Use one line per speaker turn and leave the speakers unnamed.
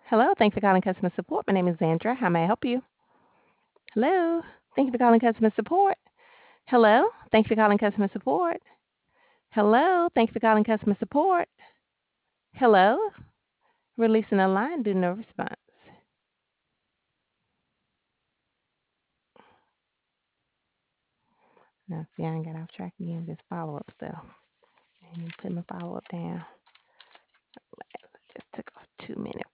Hello, thanks for calling customer support. My name is Sandra. How may I help you? Hello, thank you for calling customer support. Hello, thanks for calling customer support. Hello, thanks for calling customer support. Hello, releasing a line due to no response. Now, see, I ain't got off track again. This follow up stuff. And put my follow up down. Just took a 2 minute